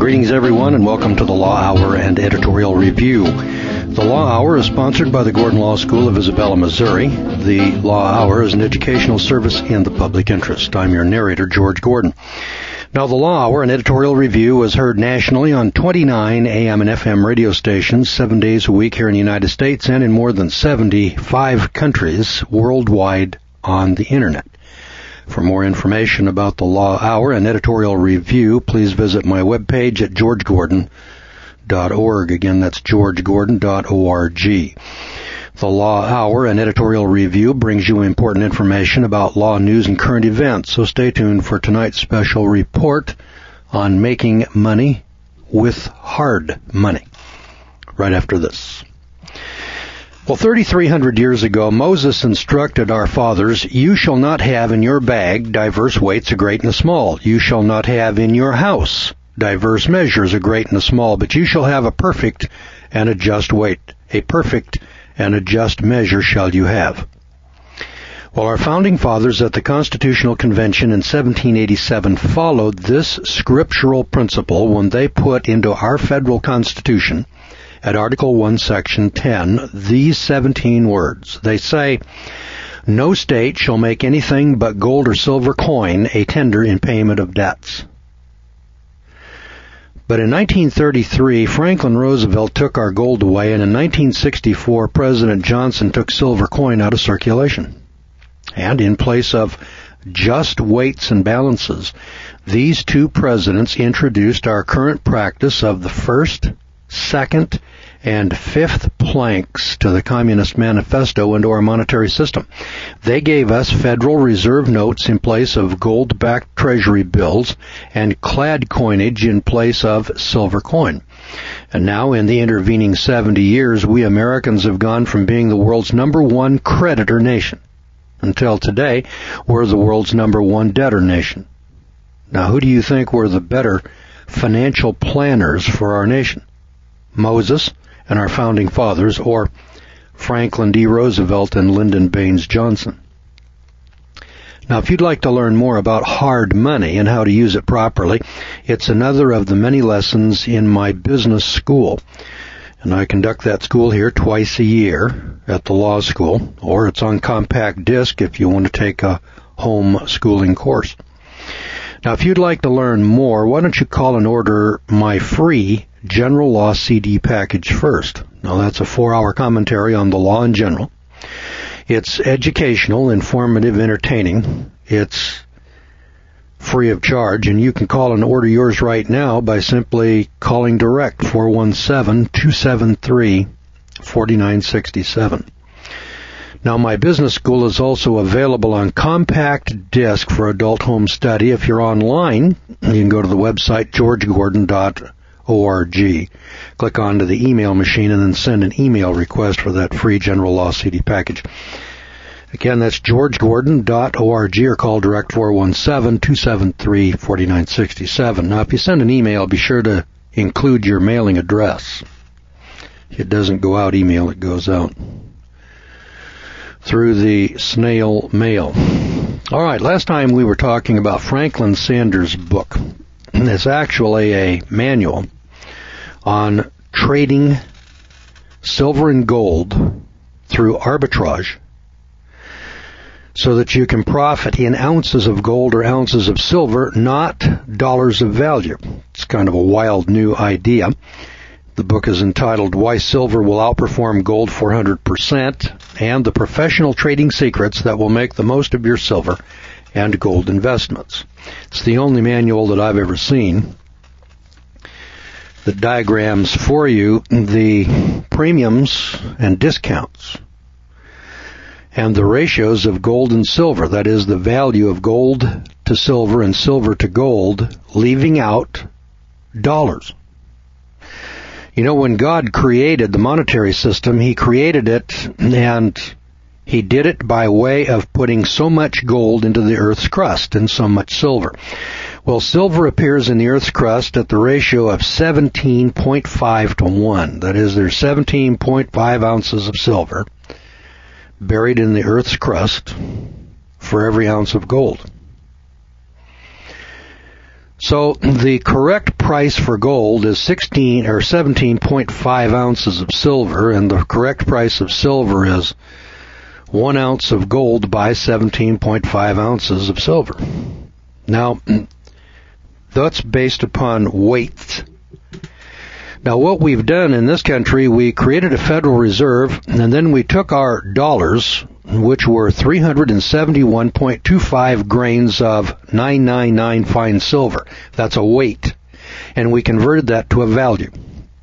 Greetings, everyone, and welcome to the Law Hour and Editorial Review. The Law Hour is sponsored by the Gordon Law School of Isabella, Missouri. The Law Hour is an educational service in the public interest. I'm your narrator, George Gordon. Now, the Law Hour and Editorial Review is heard nationally on 29 AM and FM radio stations 7 days a week here in the United States and in more than 75 countries worldwide on the Internet. For more information about the Law Hour and Editorial Review, please visit my webpage at georgegordon.org. Again, that's georgegordon.org. The Law Hour and Editorial Review brings you important information about law news and current events, so stay tuned for tonight's special report on making money with hard money, right after this. Well, 3,300 years ago, Moses instructed our fathers, "You shall not have in your bag diverse weights, a great and a small. You shall not have in your house diverse measures, a great and a small, but you shall have a perfect and a just weight. A perfect and a just measure shall you have." Well, our founding fathers at the Constitutional Convention in 1787 followed this scriptural principle when they put into our federal Constitution, at Article 1, Section 10, these 17 words. They say, "No state shall make anything but gold or silver coin a tender in payment of debts." But in 1933, Franklin Roosevelt took our gold away, and in 1964, President Johnson took silver coin out of circulation. And in place of just weights and balances, these two presidents introduced our current practice of the first, second, and fifth planks to the Communist Manifesto into our monetary system. They gave us Federal Reserve notes in place of gold-backed treasury bills and clad coinage in place of silver coin. And now, in the intervening 70 years, we Americans have gone from being the world's number one creditor nation until today, we're the world's number one debtor nation. Now, who do you think were the better financial planners for our nation? Moses and our founding fathers, or Franklin D. Roosevelt and Lyndon Baines Johnson? Now, if you'd like to learn more about hard money and how to use it properly, it's another of the many lessons in my business school. And I conduct that school here twice a year at the law school, or it's on compact disc if you want to take a home schooling course. Now, if you'd like to learn more, why don't you call and order my free General Law CD package first. Now, that's a 4-hour commentary on the law in general. It's educational, informative, entertaining. It's free of charge, and you can call and order yours right now by simply calling direct, 417-273-4967. Now, my business school is also available on compact disc for adult home study. If you're online, you can go to the website georgegordon.org. Click onto the email machine and then send an email request for that free General Law CD package. Again, that's georgegordon.org, or call direct 417-273-4967. Now, if you send an email, be sure to include your mailing address. It doesn't go out email, it goes out through the snail mail. All right, last time we were talking about Franklin Sanders' book. It's actually a manual on trading silver and gold through arbitrage so that you can profit in ounces of gold or ounces of silver, not dollars of value. It's kind of a wild new idea. The book is entitled Why Silver Will Outperform Gold 400% and the Professional Trading Secrets That Will Make the Most of Your Silver and Gold Investments. It's the only manual that I've ever seen that diagrams for you the premiums and discounts and the ratios of gold and silver, that is, the value of gold to silver and silver to gold, leaving out dollars. You know, when God created the monetary system, He created it, and He did it by way of putting so much gold into the earth's crust and so much silver. Well, silver appears in the earth's crust at the ratio of 17.5 to 1. That is, there's 17.5 ounces of silver buried in the earth's crust for every ounce of gold. So the correct price for gold is 16 or 17.5 ounces of silver, and the correct price of silver is 1 ounce of gold by 17.5 ounces of silver. Now, that's based upon weight. Now, what we've done in this country, we created a Federal Reserve, and then we took our dollars, which were 371.25 grains of 999 fine silver. That's a weight. And we converted that to a value.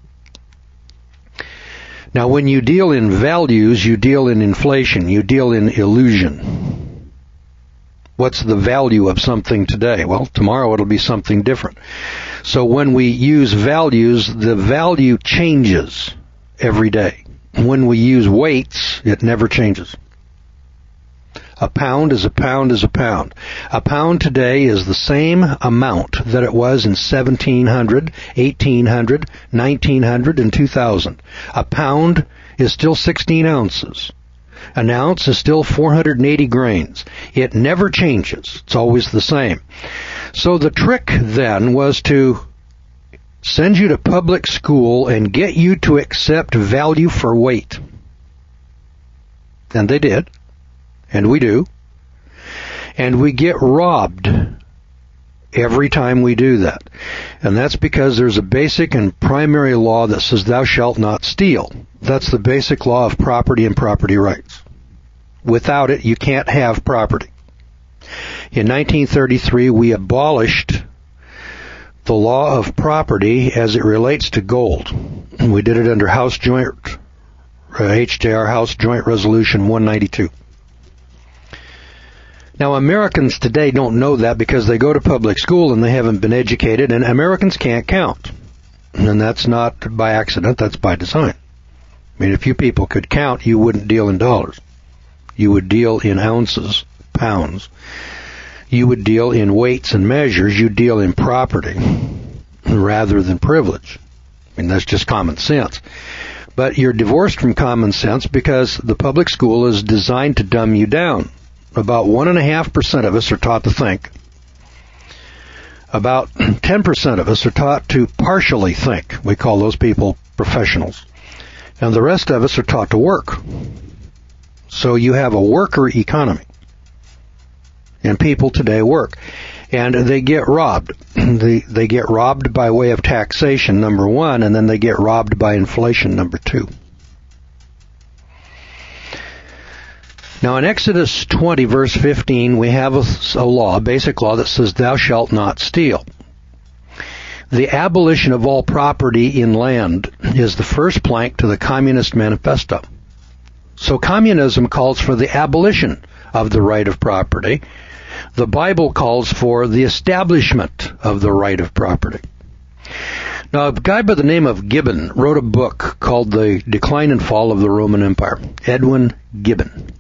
Now, when you deal in values, you deal in inflation. You deal in illusion. What's the value of something today? Well, tomorrow it'll be something different. So when we use values, the value changes every day. When we use weights, it never changes. A pound is a pound is a pound. A pound today is the same amount that it was in 1700, 1800, 1900, and 2000. A pound is still 16 ounces. An ounce is still 480 grains. It never changes. It's always the same. So the trick then was to send you to public school and get you to accept value for weight. And they did. And we do. And we get robbed every time we do that. And that's because there's a basic and primary law that says thou shalt not steal. That's the basic law of property and property rights. Without it, you can't have property. In 1933, we abolished the law of property as it relates to gold. And we did it under HJR House Joint Resolution 192. Now, Americans today don't know that because they go to public school and they haven't been educated, and Americans can't count. And that's not by accident, that's by design. I mean, if you people could count, you wouldn't deal in dollars. You would deal in ounces, pounds. You would deal in weights and measures. You deal in property rather than privilege. I mean, that's just common sense. But you're divorced from common sense because the public school is designed to dumb you down. About 1.5% of us are taught to think. About 10% of us are taught to partially think. We call those people professionals. And the rest of us are taught to work. So you have a worker economy. And people today work. And they get robbed. They get robbed by way of taxation, number one, and then they get robbed by inflation, number two. Now in Exodus 20, verse 15, we have a law, a basic law that says, thou shalt not steal. The abolition of all property in land is the first plank to the Communist Manifesto. So communism calls for the abolition of the right of property. The Bible calls for the establishment of the right of property. Now, a guy by the name of Gibbon wrote a book called The Decline and Fall of the Roman Empire. Edwin Gibbon.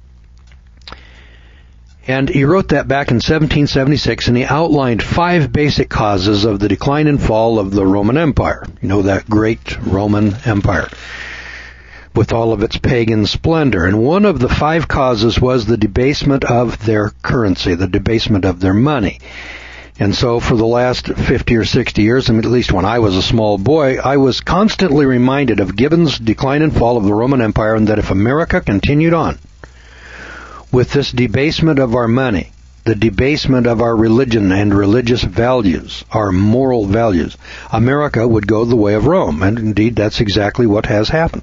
And he wrote that back in 1776, and he outlined 5 basic causes of the decline and fall of the Roman Empire. You know, that great Roman Empire with all of its pagan splendor. And one of the 5 causes was the debasement of their currency, the debasement of their money. And so for the last 50 or 60 years, I mean, at least when I was a small boy, I was constantly reminded of Gibbon's Decline and Fall of the Roman Empire, and that if America continued on with this debasement of our money, the debasement of our religion and religious values, our moral values, America would go the way of Rome. And indeed, that's exactly what has happened.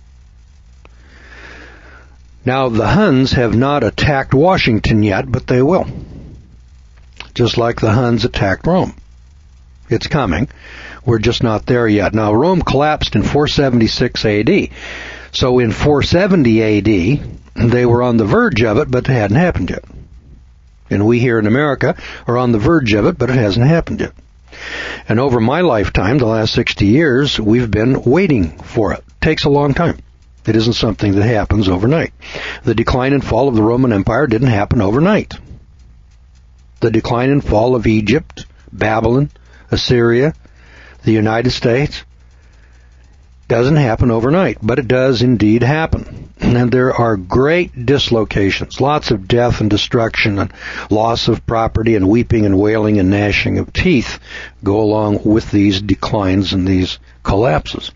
Now, the Huns have not attacked Washington yet, but they will. Just like the Huns attacked Rome. It's coming. We're just not there yet. Now, Rome collapsed in 476 AD. So in 470 AD, they were on the verge of it, but it hadn't happened yet. And we here in America are on the verge of it, but it hasn't happened yet. And over my lifetime, the last 60 years, we've been waiting for it. It takes a long time. It isn't something that happens overnight. The decline and fall of the Roman Empire didn't happen overnight. The decline and fall of Egypt, Babylon, Assyria, the United States, Doesn't happen overnight, but it does indeed happen. And there are great dislocations, lots of death and destruction and loss of property and weeping and wailing and gnashing of teeth go along with these declines and these collapses.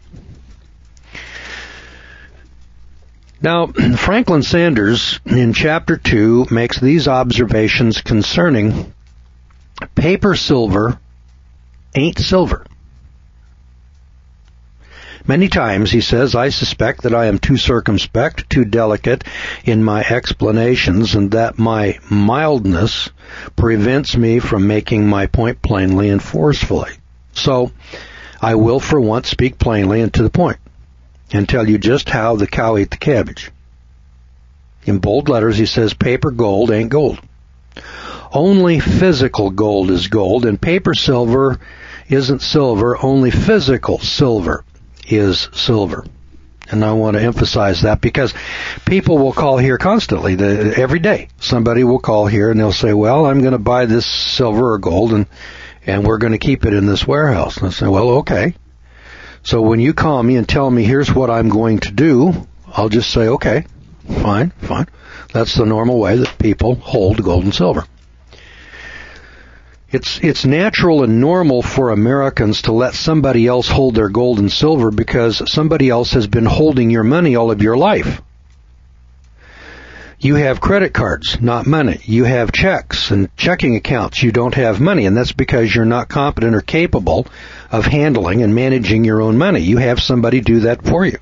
Now, Franklin Sanders in chapter 2 makes these observations concerning paper silver ain't silver. Many times, he says, I suspect that I am too circumspect, too delicate in my explanations, and that my mildness prevents me from making my point plainly and forcefully. So, I will for once speak plainly and to the point, and tell you just how the cow ate the cabbage. In bold letters, he says, paper gold ain't gold. Only physical gold is gold, and paper silver isn't silver. Only physical silver is silver. And I want to emphasize that because people will call here constantly, every day. Somebody will call here and they'll say, well, I'm going to buy this silver or gold and we're going to keep it in this warehouse. And I say, well, okay. So when you call me and tell me here's what I'm going to do, I'll just say, okay, fine. That's the normal way that people hold gold and silver. It's natural and normal for Americans to let somebody else hold their gold and silver because somebody else has been holding your money all of your life. You have credit cards, not money. You have checks and checking accounts. You don't have money, and that's because you're not competent or capable of handling and managing your own money. You have somebody do that for you.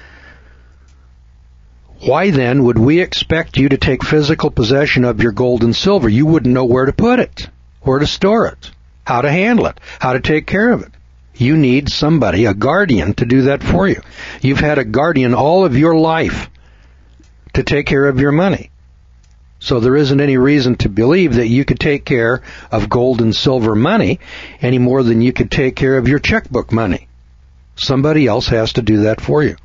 Why then would we expect you to take physical possession of your gold and silver? You wouldn't know where to put it, where to store it, how to handle it, how to take care of it. You need somebody, a guardian, to do that for you. You've had a guardian all of your life to take care of your money. So there isn't any reason to believe that you could take care of gold and silver money any more than you could take care of your checkbook money. Somebody else has to do that for you.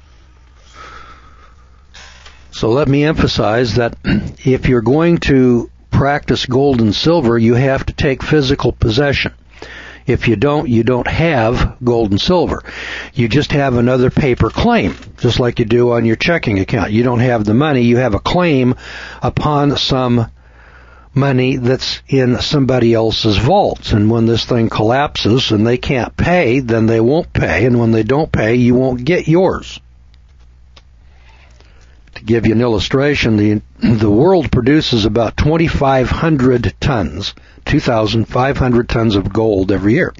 So let me emphasize that if you're going to practice gold and silver, you have to take physical possession. If you don't have gold and silver. You just have another paper claim, just like you do on your checking account. You don't have the money, you have a claim upon some money that's in somebody else's vaults. And when this thing collapses and they can't pay, then they won't pay. And when they don't pay, you won't get yours. To give you an illustration, the world produces about 2,500 tons, 2,500 tons of gold every year.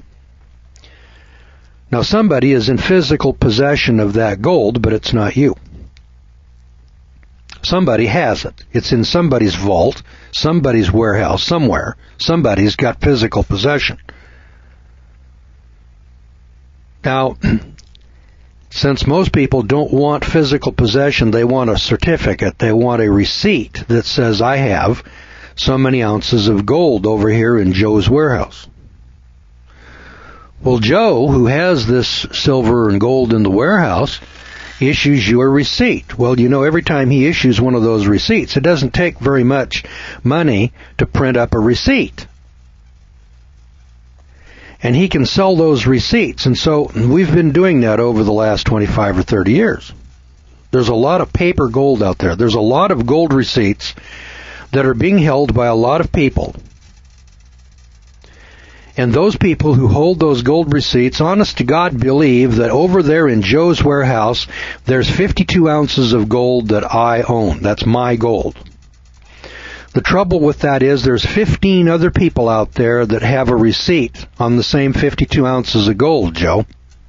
Now somebody is in physical possession of that gold, but it's not you. Somebody has it. It's in somebody's vault, somebody's warehouse, somewhere. Somebody's got physical possession. Now, since most people don't want physical possession, they want a certificate. They want a receipt that says, I have so many ounces of gold over here in Joe's warehouse. Well, Joe, who has this silver and gold in the warehouse, issues you a receipt. Well, every time he issues one of those receipts, it doesn't take very much money to print up a receipt. And he can sell those receipts. And so we've been doing that over the last 25 or 30 years. There's a lot of paper gold out there. There's a lot of gold receipts that are being held by a lot of people. And those people who hold those gold receipts, honest to God, believe that over there in Joe's warehouse, there's 52 ounces of gold that I own. That's my gold. The trouble with that is there's 15 other people out there that have a receipt on the same 52 ounces of gold, Joe.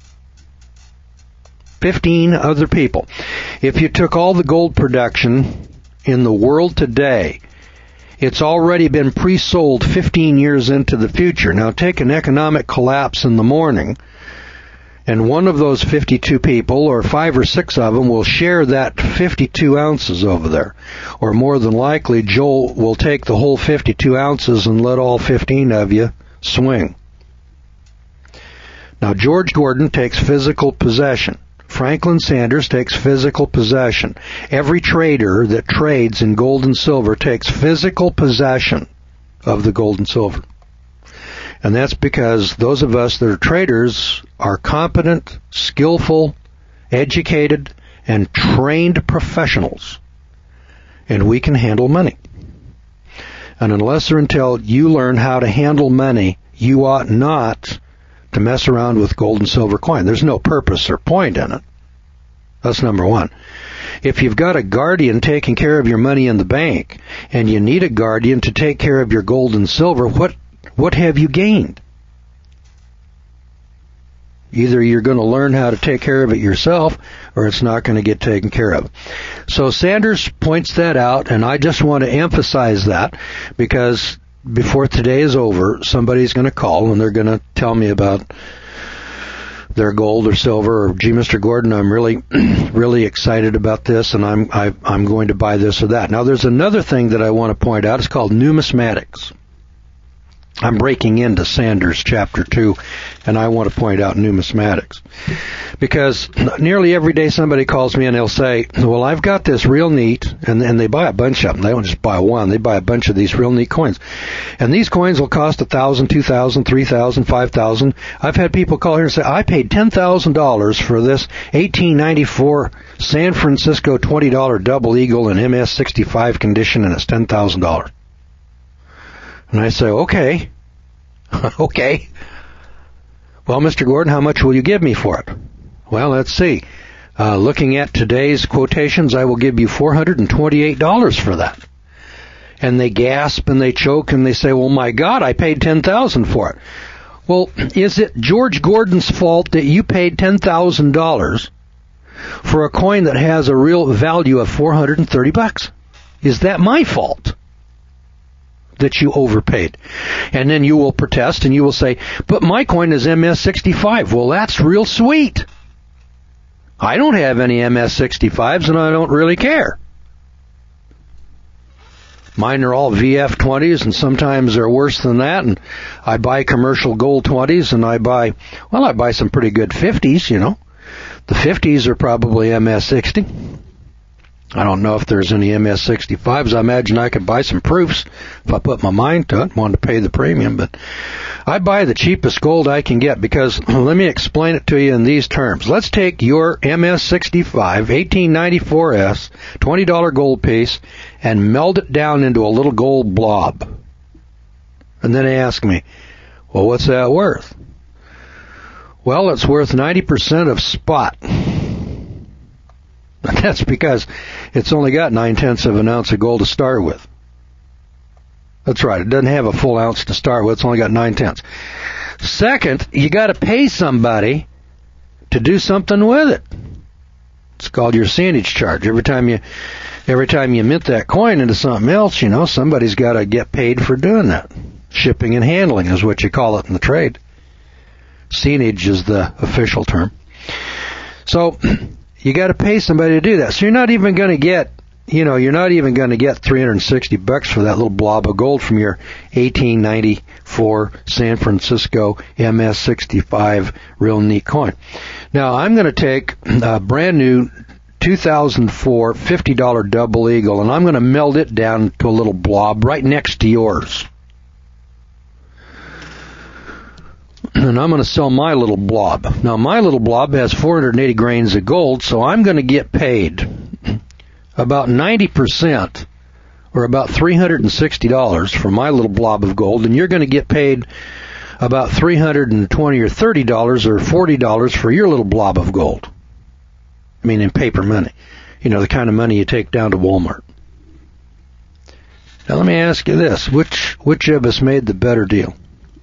15 other people. If you took all the gold production in the world today, it's already been pre-sold 15 years into the future. Now take an economic collapse in the morning, and one of those 52 people, or 5 or 6 of them, will share that 52 ounces over there. Or more than likely, Joel will take the whole 52 ounces and let all 15 of you swing. Now, George Gordon takes physical possession. Franklin Sanders takes physical possession. Every trader that trades in gold and silver takes physical possession of the gold and silver. And that's because those of us that are traders are competent, skillful, educated, and trained professionals. And we can handle money. And unless or until you learn how to handle money, you ought not to mess around with gold and silver coin. There's no purpose or point in it. That's number one. If you've got a guardian taking care of your money in the bank, and you need a guardian to take care of your gold and silver, what have you gained? Either you're going to learn how to take care of it yourself, or it's not going to get taken care of. So Sanders points that out, and I just want to emphasize that, because before today is over, somebody's going to call and they're going to tell me about their gold or silver, or gee, Mr. Gordon, I'm really excited about this, and I'm going to buy this or that. Now, there's another thing that I want to point out. It's called numismatics. I'm breaking into Sanders chapter 2, and I want to point out numismatics. Because nearly every day somebody calls me and they'll say, well, I've got this real neat, and they buy a bunch of them. They don't just buy one. They buy a bunch of these real neat coins. And these coins will cost $1,000, $2,000, $3,000, $5,000. I've had people call here and say, I paid $10,000 for this 1894 San Francisco $20 Double Eagle in MS65 condition, and it's $10,000. And I say, okay. Okay. Well, Mr. Gordon, how much will you give me for it? Well, let's see. Looking at today's quotations, I will give you $428 for that. And they gasp and they choke and they say, well, my God, I paid $10,000 for it. Well, is it George Gordon's fault that you paid $10,000 for a coin that has a real value of $430? Is that my fault that you overpaid? And then you will protest and you will say, but my coin is MS65. Well, that's real sweet. I don't have any MS65s and I don't really care. Mine are all VF20s, and sometimes they're worse than that, and I buy commercial gold 20s, and I buy some pretty good 50s, you know. The 50s are probably MS60. I don't know if there's any MS65s. I imagine I could buy some proofs if I put my mind to it, wanted to pay the premium. But I buy the cheapest gold I can get, because let me explain it to you in these terms. Let's take your MS65 1894S $20 gold piece and meld it down into a little gold blob. And then ask me, well, what's that worth? Well, it's worth 90% of spot. That's because it's only got 9/10 of an ounce of gold to start with. That's right. It doesn't have a full ounce to start with. It's only got 9/10. Second, you got to pay somebody to do something with it. It's called your seigniorage charge. Every time you mint that coin into something else, you know, somebody's got to get paid for doing that. Shipping and handling is what you call it in the trade. Seigniorage is the official term. So you got to pay somebody to do that. So you're not even going to get $360 for that little blob of gold from your 1894 San Francisco MS65 real neat coin. Now, I'm going to take a brand new 2004 $50 Double Eagle, and I'm going to meld it down to a little blob right next to yours. And I'm going to sell my little blob. Now, my little blob has 480 grains of gold, so I'm going to get paid about 90%, or about $360 for my little blob of gold, and you're going to get paid about $320 or $30 or $40 for your little blob of gold. I mean, in paper money. You know, the kind of money you take down to Walmart. Now, let me ask you this. Which of us made the better deal?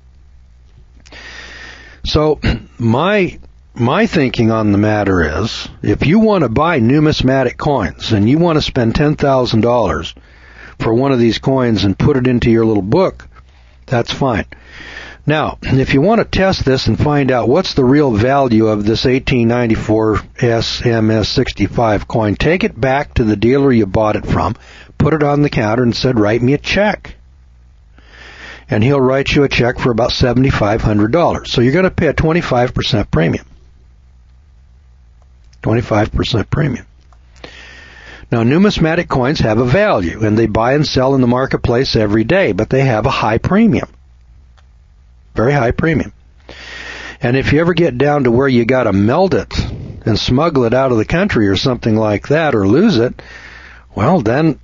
So, my thinking on the matter is, if you want to buy numismatic coins and you want to spend $10,000 for one of these coins and put it into your little book, that's fine. Now, if you want to test this and find out what's the real value of this 1894 SMS65 coin, take it back to the dealer you bought it from, put it on the counter and said, write me a check. And he'll write you a check for about $7,500. So you're going to pay a 25% premium. 25% premium. Now, numismatic coins have a value, and they buy and sell in the marketplace every day, but they have a high premium. very high premium. And if you ever get down to where you got to melt it and smuggle it out of the country or something like that, or lose it, well, then,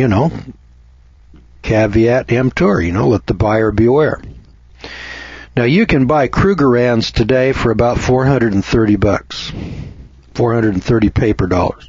caveat emptor, let the buyer beware. Now, you can buy Krugerrands today for about $430, 430 paper dollars.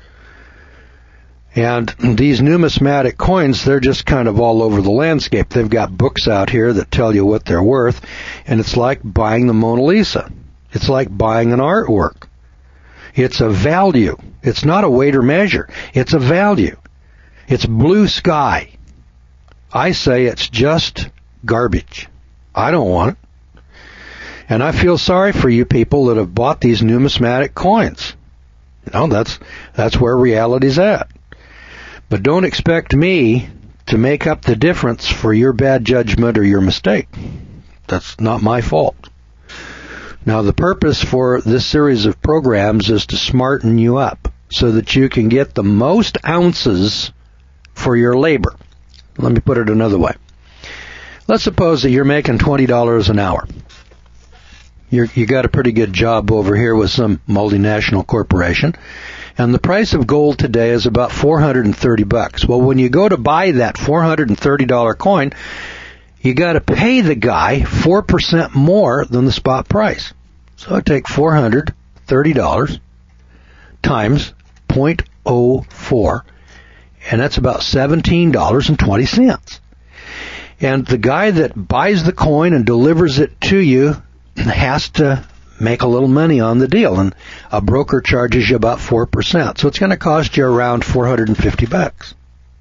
And these numismatic coins, they're just kind of all over the landscape. They've got books out here that tell you what they're worth, and it's like buying the Mona Lisa. It's like buying an artwork. It's a value. It's not a weight or measure. It's a value. It's blue sky. I say it's just garbage. I don't want it. And I feel sorry for you people that have bought these numismatic coins. That's where reality's at. But don't expect me to make up the difference for your bad judgment or your mistake. That's not my fault. Now, the purpose for this series of programs is to smarten you up so that you can get the most ounces for your labor. Let me put it another way. Let's suppose that you're making $20 an hour. You got a pretty good job over here with some multinational corporation, and the price of gold today is about $430. Well, when you go to buy that $430 coin, you got to pay the guy 4% more than the spot price. So I take $430 times 0.04, and that's about $17.20. And the guy that buys the coin and delivers it to you has to make a little money on the deal, and a broker charges you about 4%. So it's going to cost you around $450.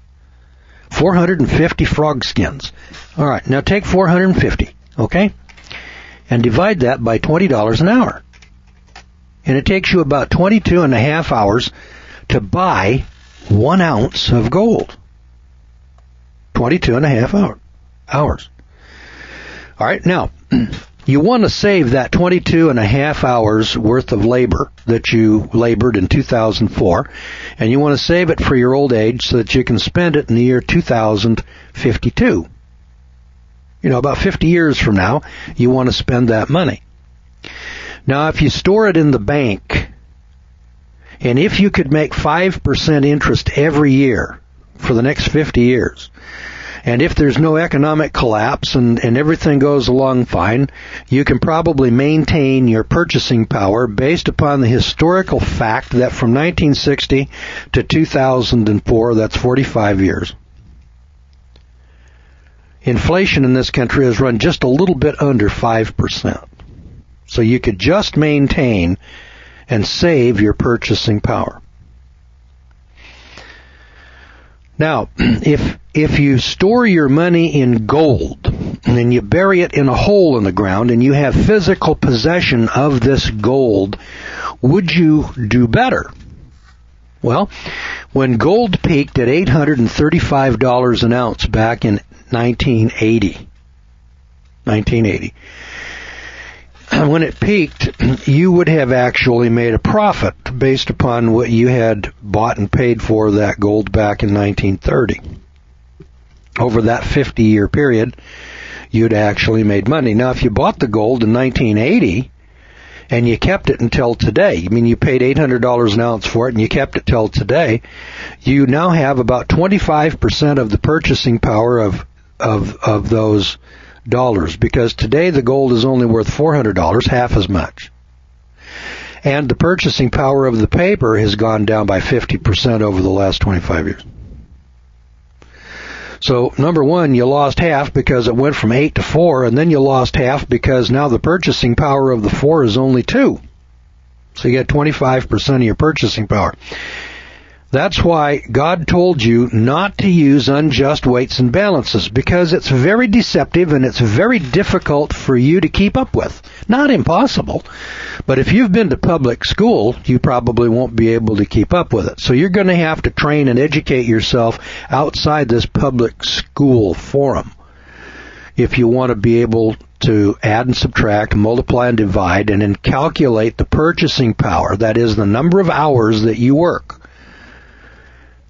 450 frog skins. All right, now take 450, okay, and divide that by $20 an hour. And it takes you about 22 and a half hours to buy 1 ounce of gold. 22 and a half hours. All right, now, you want to save that 22 and a half hours worth of labor that you labored in 2004, and you want to save it for your old age so that you can spend it in the year 2052. About 50 years from now, you want to spend that money. Now, if you store it in the bank, and if you could make 5% interest every year for the next 50 years, and if there's no economic collapse and everything goes along fine, you can probably maintain your purchasing power based upon the historical fact that from 1960 to 2004, that's 45 years. Inflation in this country has run just a little bit under 5%. So you could just maintain and save your purchasing power. Now, if you store your money in gold and you bury it in a hole in the ground and you have physical possession of this gold, would you do better? Well, when gold peaked at $835 an ounce back in 1980, when it peaked, you would have actually made a profit based upon what you had bought and paid for that gold back in 1930. Over that 50-year period, you'd actually made money. Now, if you bought the gold in 1980 and you kept it until today, you paid $800 an ounce for it and you kept it till today, you now have about 25% of the purchasing power of those dollars, because today the gold is only worth $400, half as much. And the purchasing power of the paper has gone down by 50% over the last 25 years. So, number one, you lost half because it went from 8 to 4, and then you lost half because now the purchasing power of the 4 is only 2. So you get 25% of your purchasing power. That's why God told you not to use unjust weights and balances, because it's very deceptive and it's very difficult for you to keep up with. Not impossible, but if you've been to public school, you probably won't be able to keep up with it. So you're going to have to train and educate yourself outside this public school forum if you want to be able to add and subtract, multiply and divide, and then calculate the purchasing power, that is the number of hours that you work,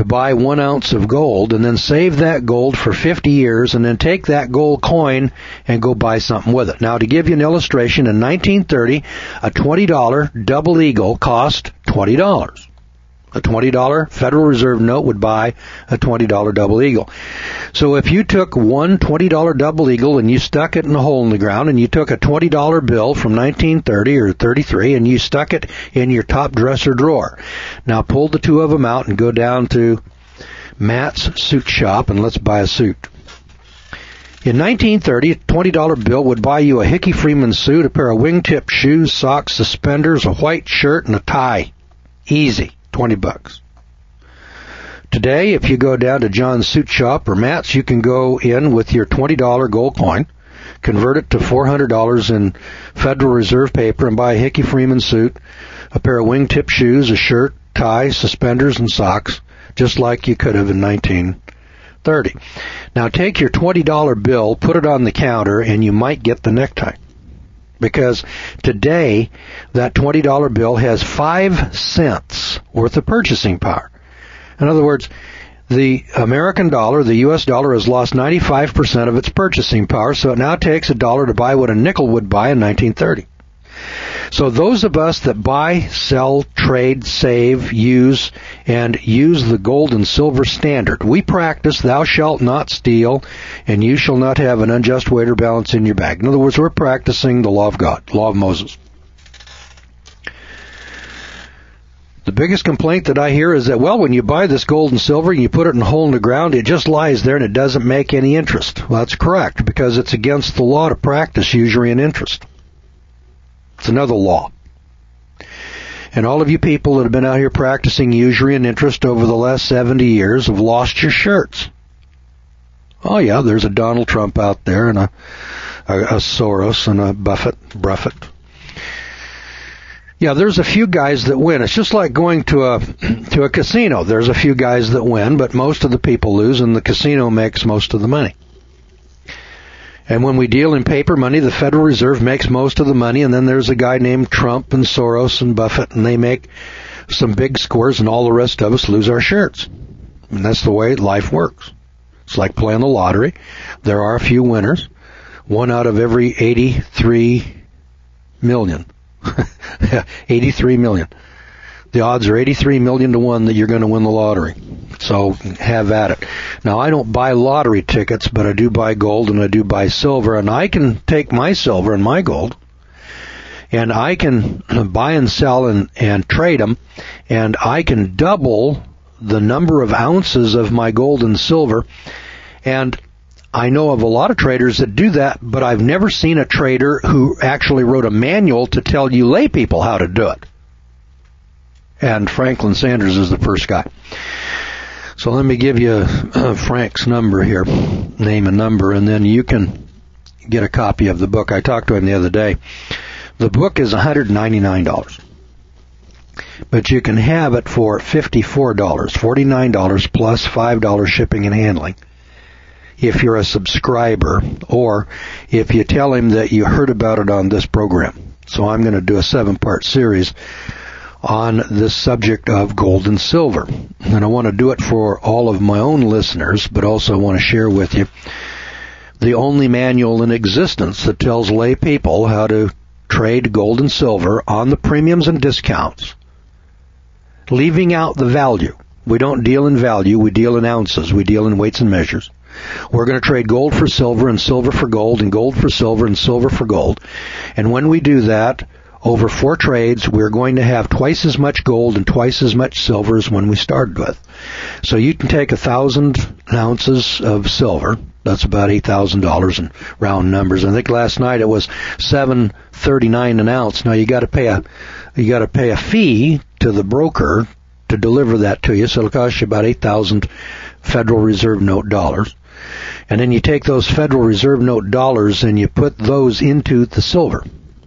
to buy 1 ounce of gold and then save that gold for 50 years and then take that gold coin and go buy something with it. Now, to give you an illustration, in 1930, a $20 double eagle cost $20. A $20 Federal Reserve note would buy a $20 double eagle. So if you took one $20 double eagle and you stuck it in a hole in the ground, and you took a $20 bill from 1930 or 33 and you stuck it in your top dresser drawer. Now pull the two of them out and go down to Matt's suit shop and let's buy a suit. In 1930, a $20 bill would buy you a Hickey Freeman suit, a pair of wingtip shoes, socks, suspenders, a white shirt, and a tie. Easy. $20. Today, if you go down to John's Suit Shop or Matt's, you can go in with your $20 gold coin, convert it to $400 in Federal Reserve paper, and buy a Hickey Freeman suit, a pair of wingtip shoes, a shirt, tie, suspenders, and socks, just like you could have in 1930. Now take your $20 bill, put it on the counter, and you might get the necktie. Because today, that $20 bill has 5 cents worth of purchasing power. In other words, the American dollar, the U.S. dollar, has lost 95% of its purchasing power, so it now takes a dollar to buy what a nickel would buy in 1930. So those of us that buy, sell, trade, save, use the gold and silver standard, we practice thou shalt not steal, and you shall not have an unjust weight or balance in your bag. In other words, we're practicing the law of God, law of Moses. The biggest complaint that I hear is that, well, when you buy this gold and silver and you put it in a hole in the ground, it just lies there and it doesn't make any interest. Well, that's correct, because it's against the law to practice usury and interest. It's another law. And all of you people that have been out here practicing usury and interest over the last 70 years have lost your shirts. Oh yeah, there's a Donald Trump out there and a Soros and a Buffett. Yeah, there's a few guys that win. It's just like going to a casino. There's a few guys that win, but most of the people lose, and the casino makes most of the money. And when we deal in paper money, the Federal Reserve makes most of the money, and then there's a guy named Trump and Soros and Buffett, and they make some big scores, and all the rest of us lose our shirts. And that's the way life works. It's like playing the lottery. There are a few winners. 1 out of every 83 million. 83 million. The odds are 83 million to 1 that you're going to win the lottery. So have at it. Now, I don't buy lottery tickets, but I do buy gold and I do buy silver. And I can take my silver and my gold, and I can buy and sell and trade them, and I can double the number of ounces of my gold and silver. And I know of a lot of traders that do that, but I've never seen a trader who actually wrote a manual to tell you lay people how to do it. And Franklin Sanders is the first guy. So let me give you Frank's number here, name and number, and then you can get a copy of the book. I talked to him the other day. The book is $199, but you can have it for $54, $49 plus $5 shipping and handling if you're a subscriber, or if you tell him that you heard about it on this program. So I'm going to do a 7-part series on this subject of gold and silver. And I want to do it for all of my own listeners, but also want to share with you the only manual in existence that tells lay people how to trade gold and silver on the premiums and discounts, leaving out the value. We don't deal in value, we deal in ounces, we deal in weights and measures. We're going to trade gold for silver and silver for gold and gold for silver and silver for gold. And when we do that, over 4 trades, we're going to have twice as much gold and twice as much silver as when we started with. So you can take 1,000 ounces of silver. That's about $8,000 in round numbers. I think last night it was $7.39 an ounce. Now you got to pay a fee to the broker to deliver that to you. So it'll cost you about 8,000 Federal Reserve note dollars. And then you take those Federal Reserve note dollars and you put those into the silver.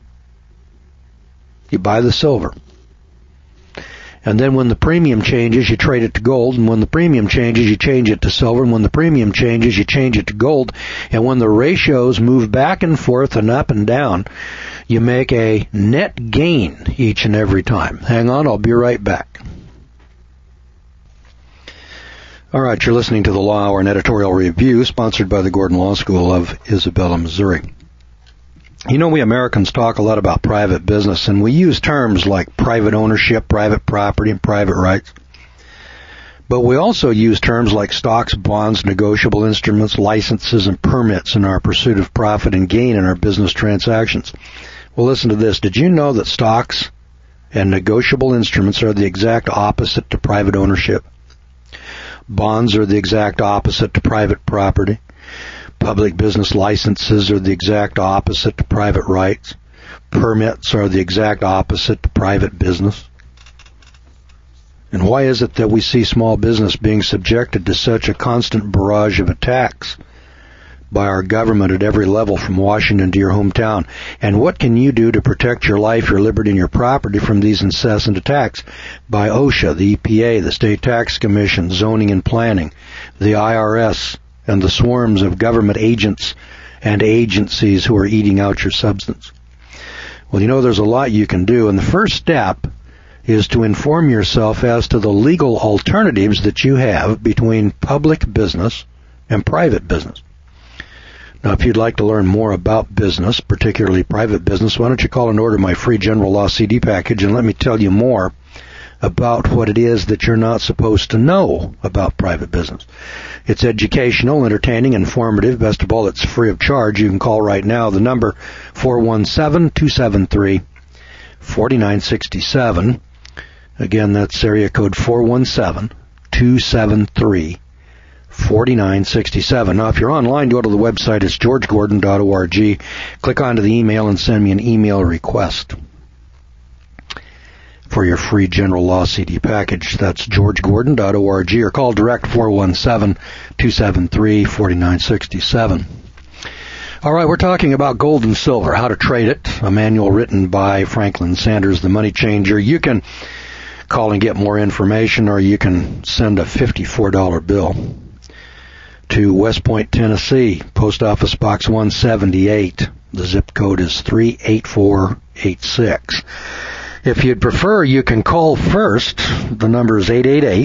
You buy the silver. And then when the premium changes, you trade it to gold. And when the premium changes, you change it to silver. And when the premium changes, you change it to gold. And when the ratios move back and forth and up and down, you make a net gain each and every time. Hang on, I'll be right back. All right, you're listening to the Law Hour, an editorial review sponsored by the Gordon Law School of Isabella, Missouri. You know, we Americans talk a lot about private business, and we use terms like private ownership, private property, and private rights. But we also use terms like stocks, bonds, negotiable instruments, licenses, and permits in our pursuit of profit and gain in our business transactions. Well, listen to this. Did you know that stocks and negotiable instruments are the exact opposite to private ownership? Bonds are the exact opposite to private property. Public business licenses are the exact opposite to private rights. Permits are the exact opposite to private business. And why is it that we see small business being subjected to such a constant barrage of attacks by our government at every level, from Washington to your hometown? And what can you do to protect your life, your liberty, and your property from these incessant attacks by OSHA, the EPA, the State Tax Commission, zoning and planning, the IRS, and the swarms of government agents and agencies who are eating out your substance? Well, you know, there's a lot you can do, and the first step is to inform yourself as to the legal alternatives that you have between public business and private business. Now, if you'd like to learn more about business, particularly private business, why don't you call and order my free general law CD package and let me tell you more about what it is that you're not supposed to know about private business. It's educational, entertaining, informative. Best of all, it's free of charge. You can call right now. The number 417-273-4967. Again, that's area code 417-273-4967. Now, if you're online, go to the website. It's georgegordon.org. Click onto the email and send me an email request for your free general law CD package. That's georgegordon.org, or call direct 417-273-4967. All right, we're talking about gold and silver, how to trade it, a manual written by Franklin Sanders, the money changer. You can call and get more information, or you can send a $54 bill to West Point, Tennessee, Post Office Box 178. The zip code is 38486. If you'd prefer, you can call first. The number is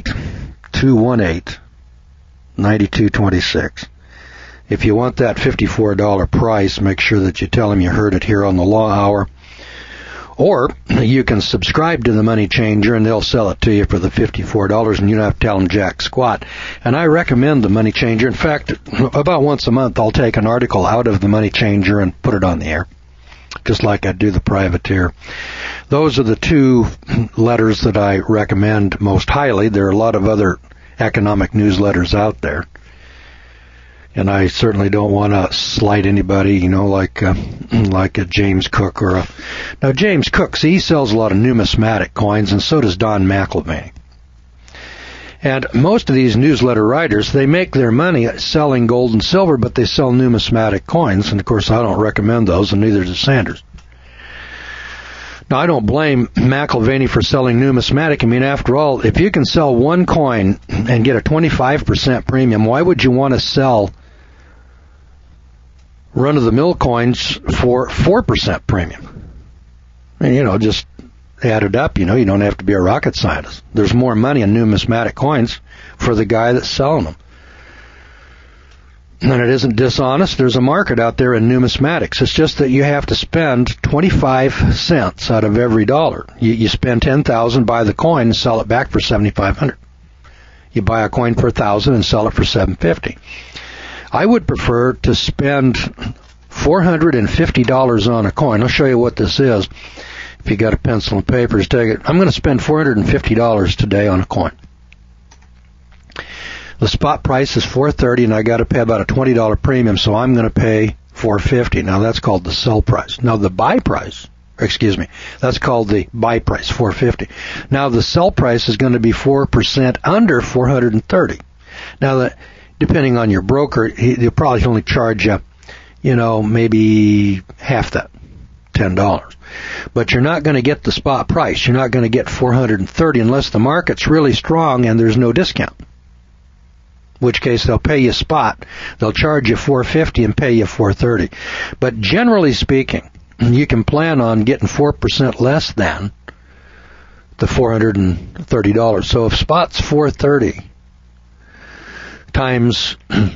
888-218-9226. If you want that $54 price, make sure that you tell them you heard it here on the Law Hour. Or you can subscribe to the Money Changer, and they'll sell it to you for the $54, and you don't have to tell them jack squat. And I recommend the Money Changer. In fact, about once a month, I'll take an article out of the Money Changer and put it on the air, just like I do the Privateer. Those are the two letters that I recommend most highly. There are a lot of other economic newsletters out there, and I certainly don't want to slight anybody, you know, like a James Cook or now James Cook. See, he sells a lot of numismatic coins, and so does Don McIlvaney. And most of these newsletter writers, they make their money selling gold and silver, but they sell numismatic coins, and of course I don't recommend those, and neither does Sanders. Now, I don't blame McIlvaney for selling numismatic. I mean, after all, if you can sell one coin and get a 25% premium, why would you want to sell run-of-the-mill coins for 4% premium? I mean, you know, just add it up, you know, you don't have to be a rocket scientist. There's more money in numismatic coins for the guy that's selling them. And it isn't dishonest. There's a market out there in numismatics. It's just that you have to spend 25 cents out of every dollar. You spend $10,000, buy the coin, and sell it back for $7,500. You buy a coin for $1,000 and sell it for $750. I would prefer to spend $450 on a coin. I'll show you what this is. If you got a pencil and paper, just take it. I'm going to spend $450 today on a coin. The spot price is $4.30, and I got to pay about a $20 premium, so I'm going to pay $4.50. Now that's called the sell price. Now the buy price, that's called the buy price, $4.50. Now the sell price is going to be 4% under $430. Now depending on your broker, he'll probably only charge you, maybe half that, $10. But you're not going to get the spot price. You're not going to get $430 unless the market's really strong and there's no discount. In which case they'll pay you spot. They'll charge you $4.50 and pay you $4.30. But generally speaking, you can plan on getting 4% less than the $430. So if spot's $4.30 times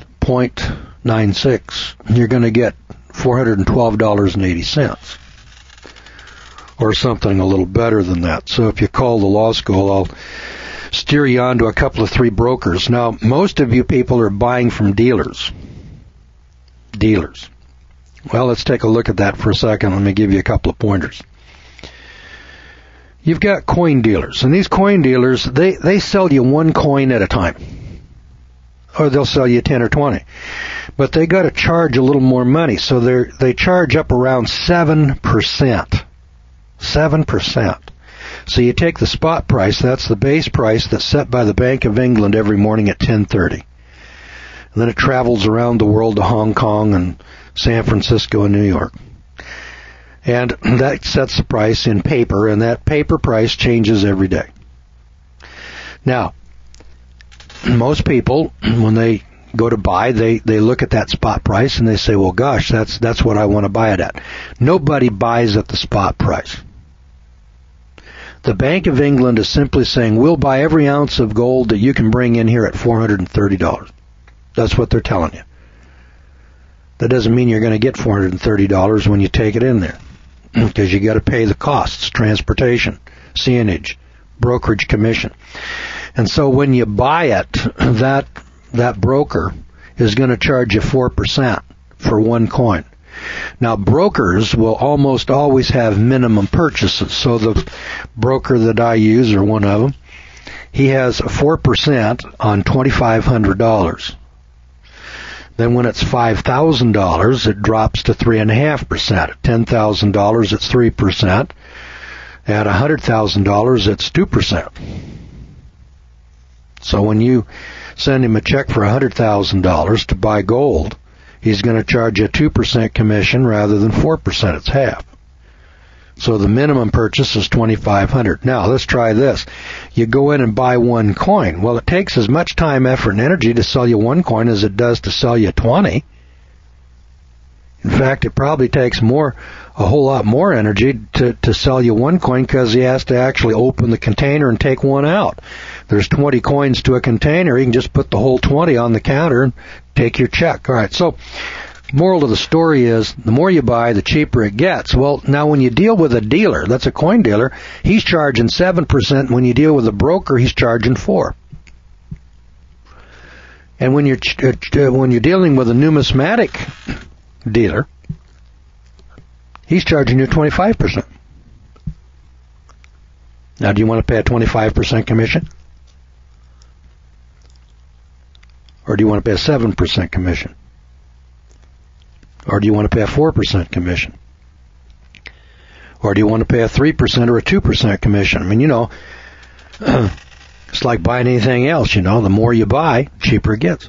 0.96, you're going to get $412.80. Or something a little better than that. So if you call the law school, I'll steer you on to a couple of 3 brokers. Now, most of you people are buying from dealers. Dealers. Well, let's take a look at that for a second. Let me give you a couple of pointers. You've got coin dealers, and these coin dealers, they sell you 1 coin at a time. Or they'll sell you 10 or 20. But they got to charge a little more money, so they charge up around 7%. 7%. So you take the spot price, that's the base price that's set by the Bank of England every morning at 10:30. And then it travels around the world to Hong Kong and San Francisco and New York. And that sets the price in paper, and that paper price changes every day. Now, most people, when they go to buy, they look at that spot price and they say, well, gosh, that's what I want to buy it at. Nobody buys at the spot price. The Bank of England is simply saying, we'll buy every ounce of gold that you can bring in here at $430. That's what they're telling you. That doesn't mean you're going to get $430 when you take it in there, because you got to pay the costs, transportation, seigniorage, brokerage commission. And so when you buy it, that broker is going to charge you 4% for 1 coin. Now, brokers will almost always have minimum purchases. So the broker that I use, or one of them, he has 4% on $2,500. Then when it's $5,000, it drops to 3.5%. At $10,000, it's 3%. At $100,000, it's 2%. So when you send him a check for $100,000 to buy gold, he's going to charge you a 2% commission rather than 4%. It's half. So the minimum purchase is $2,500. Now, let's try this. You go in and buy 1 coin. Well, it takes as much time, effort, and energy to sell you 1 coin as it does to sell you 20. In fact, it probably takes a whole lot more energy to sell you 1 coin, because he has to actually open the container and take 1 out. There's 20 coins to a container. You can just put the whole 20 on the counter and take your check. All right, so moral of the story is, the more you buy, the cheaper it gets. Well, now when you deal with a dealer, that's a coin dealer, he's charging 7%. When you deal with a broker, he's charging 4%. And when you're dealing with a numismatic dealer, he's charging you 25%. Now, do you want to pay a 25% commission? Or do you want to pay a 7% commission? Or do you want to pay a 4% commission? Or do you want to pay a 3% or a 2% commission? I mean, it's like buying anything else, the more you buy, cheaper it gets.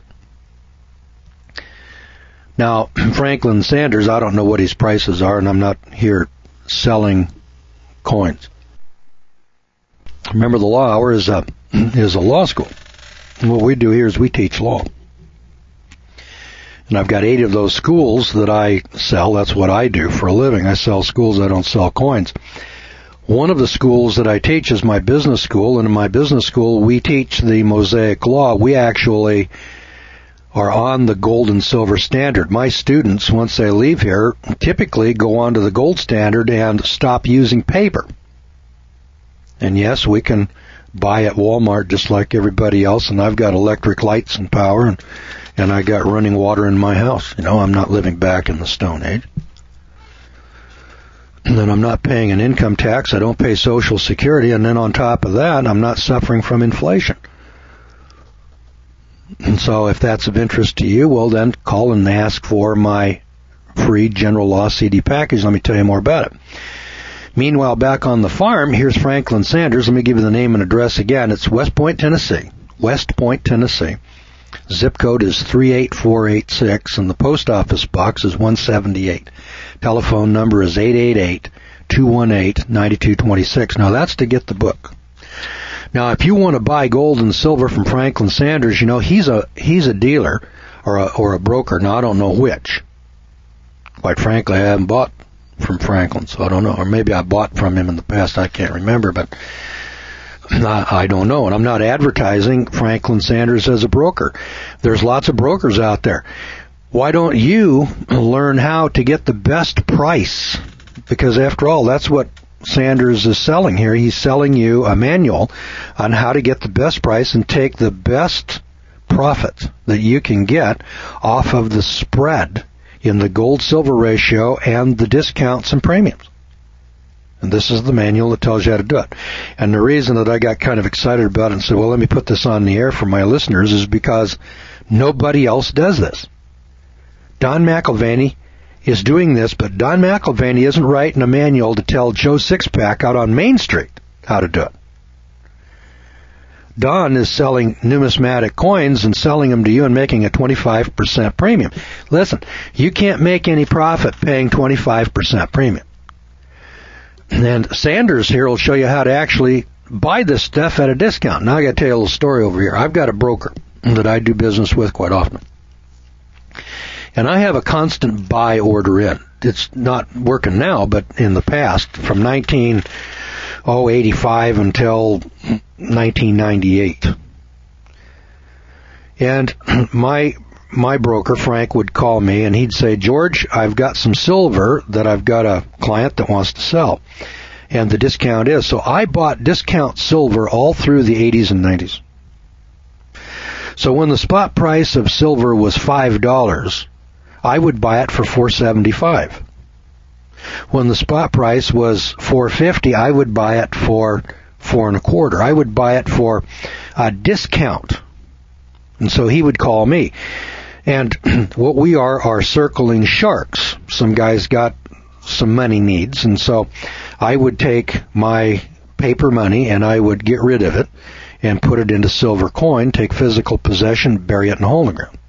Now, Franklin Sanders, I don't know what his prices are, and I'm not here selling coins. Remember, the law hour is a law school. And what we do here is we teach law. And I've got 8 of those schools that I sell. That's what I do for a living. I sell schools. I don't sell coins. One of the schools that I teach is my business school, and in my business school, we teach the Mosaic Law. We actually are on the gold and silver standard. My students, once they leave here, typically go on to the gold standard and stop using paper. And yes, we can buy at Walmart just like everybody else, and I've got electric lights and power, and I got running water in my house. I'm not living back in the Stone Age. And then I'm not paying an income tax. I don't pay Social Security, and then on top of that, I'm not suffering from inflation. And so if that's of interest to you, well, then call and ask for my free General Law CD package. Let me tell you more about it. Meanwhile, back on the farm, here's Franklin Sanders. Let me give you the name and address again. It's West Point, Tennessee. West Point, Tennessee. Zip code is 38486, and the post office box is 178. Telephone number is 888-218-9226. Now, that's to get the book. Now, if you want to buy gold and silver from Franklin Sanders, he's a dealer or a broker. Now, I don't know which. Quite frankly, I haven't bought from Franklin, so I don't know. Or maybe I bought from him in the past. I can't remember, but I don't know, and I'm not advertising Franklin Sanders as a broker. There's lots of brokers out there. Why don't you learn how to get the best price? Because after all, that's what Sanders is selling here. He's selling you a manual on how to get the best price and take the best profit that you can get off of the spread in the gold-silver ratio and the discounts and premiums. And this is the manual that tells you how to do it. And the reason that I got kind of excited about it and said, well, let me put this on the air for my listeners is because nobody else does this. Don McIlvaney is doing this, but Don McIlvaney isn't writing a manual to tell Joe Sixpack out on Main Street how to do it. Don is selling numismatic coins and selling them to you and making a 25% premium. Listen, you can't make any profit paying 25% premium. And Sanders here will show you how to actually buy this stuff at a discount. Now I got to tell you a little story over here. I've got a broker that I do business with quite often. And I have a constant buy order in. It's not working now, but in the past, from 1985 until 1998. And my broker, Frank, would call me and he'd say, George, I've got some silver that I've got a client that wants to sell. And the discount is. So I bought discount silver all through the 80s and 90s. So when the spot price of silver was $5, I would buy it for $4.75. When the spot price was $4.50, I would buy it for $4.25. I would buy it for a discount. And so he would call me. And what we are circling sharks. Some guys got some money needs, and so I would take my paper money and I would get rid of it and put it into silver coin, take physical possession, bury it in a hole in the ground.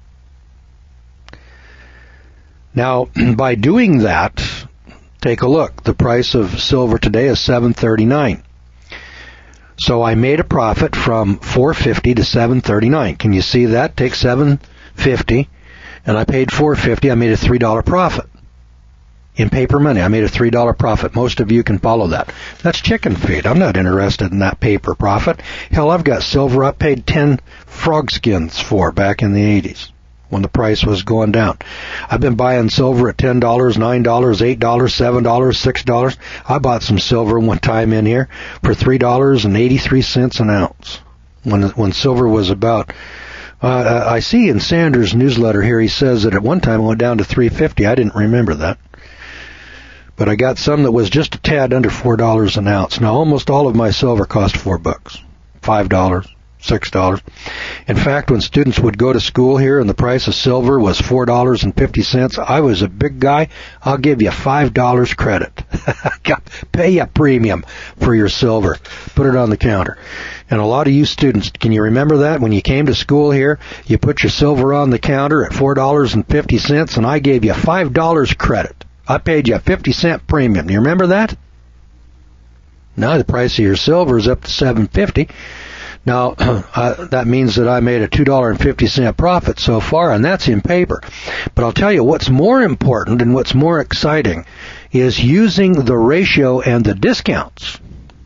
Now, by doing that, take a look. The price of silver today is $7.39. So I made a profit from $4.50 to $7.39. Can you see that? Take $7.50 and I paid $4.50. I made a $3 profit. In paper money, I made a $3 profit. Most of you can follow that. That's chicken feed. I'm not interested in that paper profit. Hell, I've got silver I paid 10 frog skins for back in the 80s when the price was going down. I've been buying silver at $10, $9, $8, $7, $6. I bought some silver one time in here for $3.83 an ounce when silver was about... I see in Sanders' newsletter here, he says that at one time it went down to $3.50. I didn't remember that. But I got some that was just a tad under $4 an ounce. Now, almost all of my silver cost $4, $5, $6. In fact, when students would go to school here and the price of silver was $4.50, I was a big guy. I'll give you $5 credit. Pay a premium for your silver. Put it on the counter. And a lot of you students, can you remember that? When you came to school here, you put your silver on the counter at $4.50, and I gave you $5 credit. I paid you a 50-cent premium. Do you remember that? Now the price of your silver is up to $7.50. Now, that means that I made a $2.50 profit so far, and that's in paper. But I'll tell you what's more important and what's more exciting is using the ratio and the discounts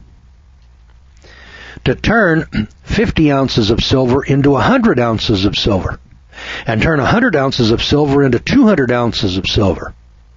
to turn 50 ounces of silver into 100 ounces of silver, and turn 100 ounces of silver into 200 ounces of silver.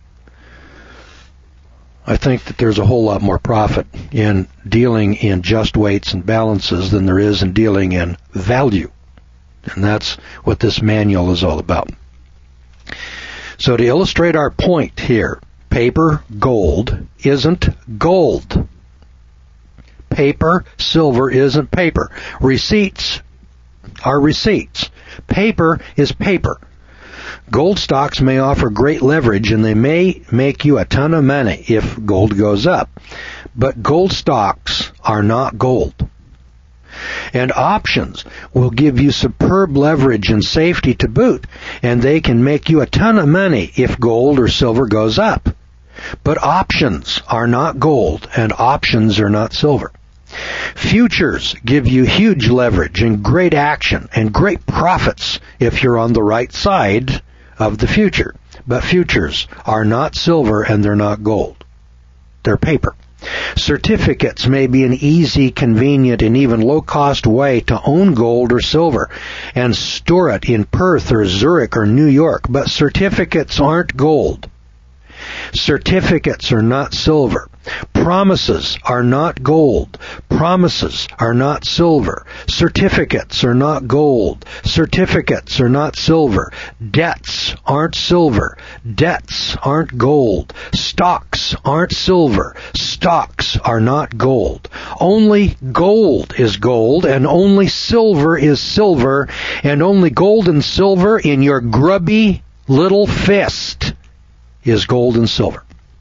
I think that there's a whole lot more profit in dealing in just weights and balances than there is in dealing in value. And that's what this manual is all about. So to illustrate our point here, paper gold isn't gold. Paper silver isn't paper. Receipts are receipts. Paper is paper. Gold stocks may offer great leverage and they may make you a ton of money if gold goes up. But gold stocks are not gold. And options will give you superb leverage and safety to boot, and they can make you a ton of money if gold or silver goes up. But options are not gold, and options are not silver. Futures give you huge leverage and great action and great profits if you're on the right side of the future. But futures are not silver and they're not gold. They're paper. Certificates may be an easy, convenient, and even low-cost way to own gold or silver and store it in Perth or Zurich or New York, but certificates aren't gold. Certificates are not silver. Promises are not gold. Promises are not silver. Certificates are not gold. Certificates are not silver. Debts aren't silver. Debts aren't gold. Stocks aren't silver. Stocks are not gold. Only gold is gold, and only silver is silver, and only gold and silver in your grubby little fist is gold and silver.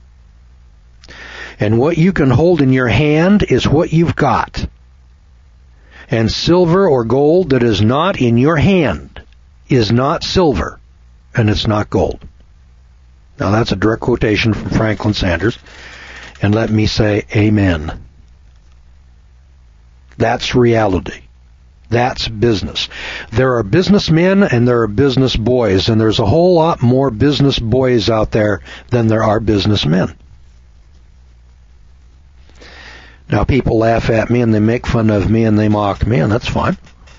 And what you can hold in your hand is what you've got. And silver or gold that is not in your hand is not silver, and it's not gold. Now that's a direct quotation from Franklin Sanders, and let me say amen. That's reality. That's business. There are businessmen and there are business boys, and there's a whole lot more business boys out there than there are businessmen. Now people laugh at me and they make fun of me and they mock me, and that's fine.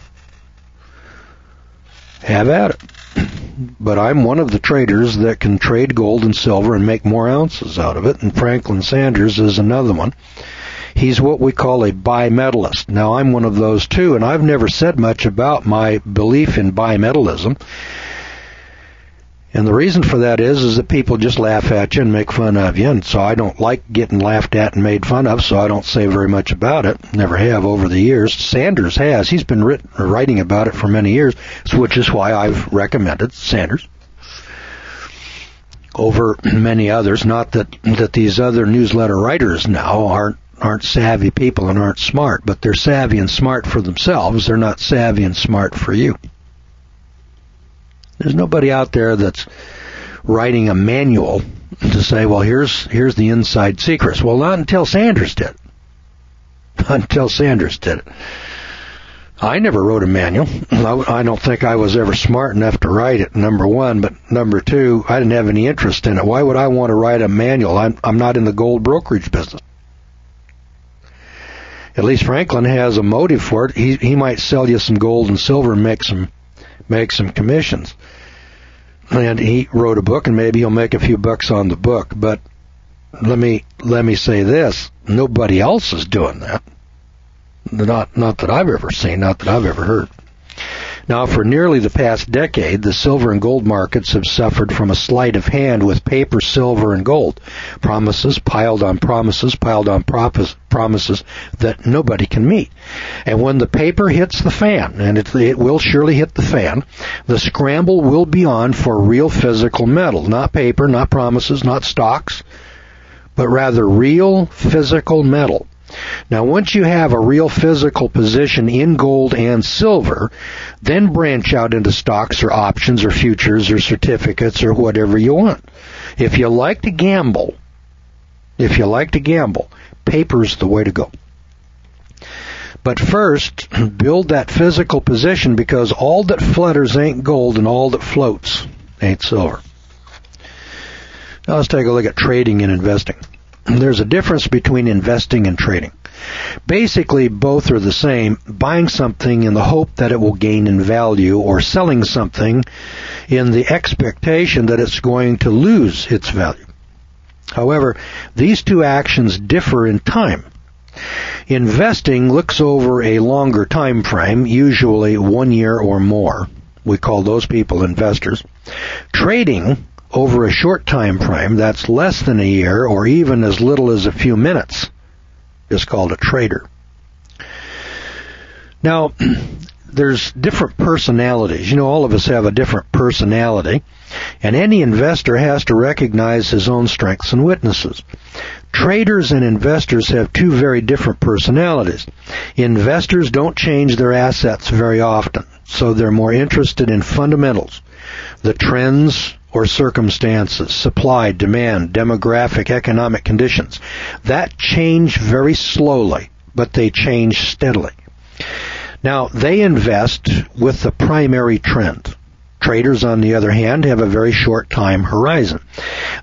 Have at it. But I'm one of the traders that can trade gold and silver and make more ounces out of it, and Franklin Sanders is another one. He's what we call a bimetallist. Now, I'm one of those too, and I've never said much about my belief in bimetallism. And the reason for that is that people just laugh at you and make fun of you, and so I don't like getting laughed at and made fun of, so I don't say very much about it. Never have over the years. Sanders has. He's been writing about it for many years, which is why I've recommended Sanders over many others. Not that these other newsletter writers now aren't savvy people and aren't smart, but they're savvy and smart for themselves. They're not savvy and smart for you. There's nobody out there that's writing a manual to say, well, here's the inside secrets. Well, not until Sanders did. Not until Sanders did it. I never wrote a manual. I don't think I was ever smart enough to write it, number one. But number two, I didn't have any interest in it. Why would I want to write a manual? I'm not in the gold brokerage business. At least Franklin has a motive for it. He might sell you some gold and silver and make some commissions. And he wrote a book, and maybe he'll make a few bucks on the book. But let me say this: nobody else is doing that. Not that I've ever seen, not that I've ever heard. Now, for nearly the past decade, the silver and gold markets have suffered from a sleight of hand with paper, silver, and gold. Promises piled on promises, promises that nobody can meet. And when the paper hits the fan, and it will surely hit the fan, the scramble will be on for real physical metal. Not paper, not promises, not stocks, but rather real physical metal. Now, once you have a real physical position in gold and silver, then branch out into stocks or options or futures or certificates or whatever you want. If you like to gamble, paper's the way to go. But first, build that physical position, because all that flutters ain't gold and all that floats ain't silver. Now let's take a look at trading and investing. There's a difference between investing and trading. Basically, both are the same: buying something in the hope that it will gain in value, or selling something in the expectation that it's going to lose its value. However, these two actions differ in time. Investing looks over a longer time frame, usually 1 year or more. We call those people investors. Trading over a short time frame, that's less than a year or even as little as a few minutes, is called a trader. Now, there's different personalities. You know, all of us have a different personality, and any investor has to recognize his own strengths and weaknesses. Traders and investors have two very different personalities. Investors don't change their assets very often, so they're more interested in fundamentals, the trends or circumstances, supply, demand, demographic, economic conditions. That change very slowly, but they change steadily. Now, they invest with the primary trend. Traders, on the other hand, have a very short time horizon.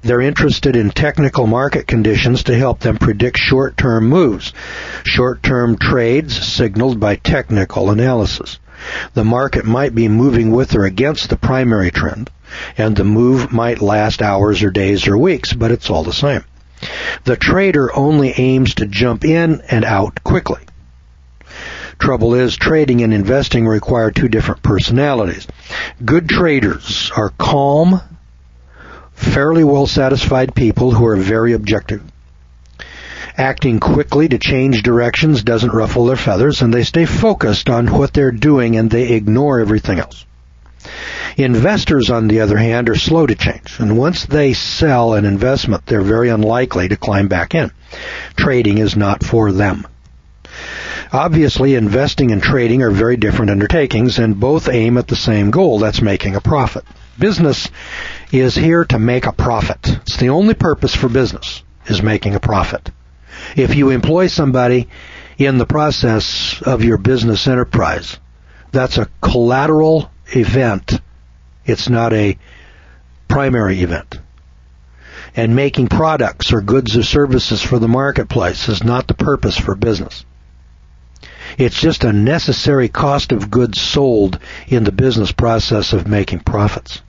They're interested in technical market conditions to help them predict short-term moves. Short-term trades signaled by technical analysis. The market might be moving with or against the primary trend, and the move might last hours or days or weeks, but it's all the same. The trader only aims to jump in and out quickly. Trouble is, trading and investing require two different personalities. Good traders are calm, fairly well-satisfied people who are very objective. Acting quickly to change directions doesn't ruffle their feathers, and they stay focused on what they're doing and they ignore everything else. Investors, on the other hand, are slow to change, and once they sell an investment, they're very unlikely to climb back in. Trading is not for them. Obviously, investing and trading are very different undertakings, and both aim at the same goal, that's making a profit. Business is here to make a profit. It's the only purpose for business, is making a profit. If you employ somebody in the process of your business enterprise, that's a collateral event. It's not a primary event. And making products or goods or services for the marketplace is not the purpose for business. It's just a necessary cost of goods sold in the business process of making profits.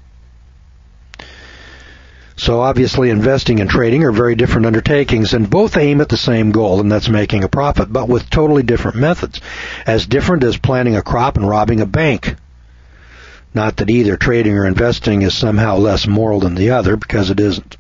So obviously investing and trading are very different undertakings, and both aim at the same goal, and that's making a profit, but with totally different methods. As different as planting a crop and robbing a bank. Not that either trading or investing is somehow less moral than the other, because it isn't.